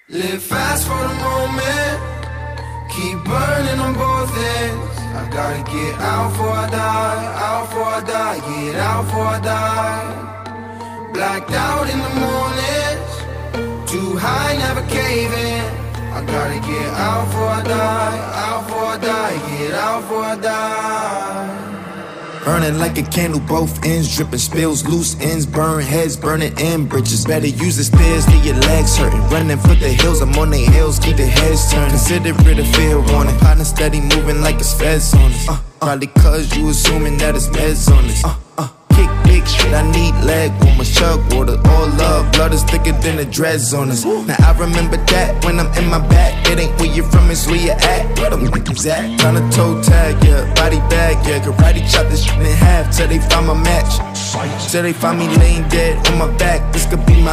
Live fast for the moment, keep burning on both ends. I gotta get out before I die, out before I die, get out before I die. Blacked out in the mornings, too high, never caving. I gotta get out before I die, out before I die, get out before I die. Burning like a candle, both ends dripping, spills, loose ends, burn heads, burning in bridges. Better use the stairs, get your legs hurting. Running for the hills, I'm on their heels, keep the heads turning. Consider it a fair warning. Partner steady moving like it's feds on us. Probably cause you assuming that it's meds on us. Kick big shit, I need leg warmers, chug water, all love, blood is thicker than the dreads on us. Now I remember that when I'm in my back, it ain't where you're from, it's where you at. Where them niggas at? Tryna toe tag, yeah, body bag, yeah, karate chop this shit in half till they find my match. Till they find me laying dead on my back, this could be my